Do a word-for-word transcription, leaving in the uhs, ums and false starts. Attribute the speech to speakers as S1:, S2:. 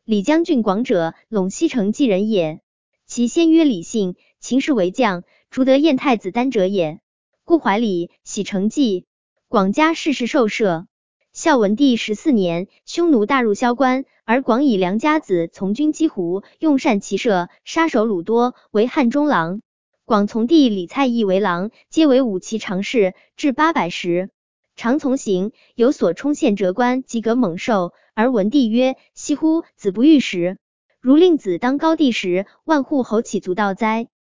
S1: 李将军广者，陇西城纪人也。其先曰李信，秦时为将，逐得燕太子丹者也。故怀里，喜成纪。广家世世受赦。孝文帝十四年，匈奴大入萧关，而广以良家子从军击胡，用善骑射，杀首虏多，为汉中郎。广从弟李蔡义为郎，皆为武骑常侍，至八百石。常从行，有所冲陷折关，即革猛兽。而文帝曰：惜乎，子不遇时。如令子当高帝时，万户侯岂足道哉？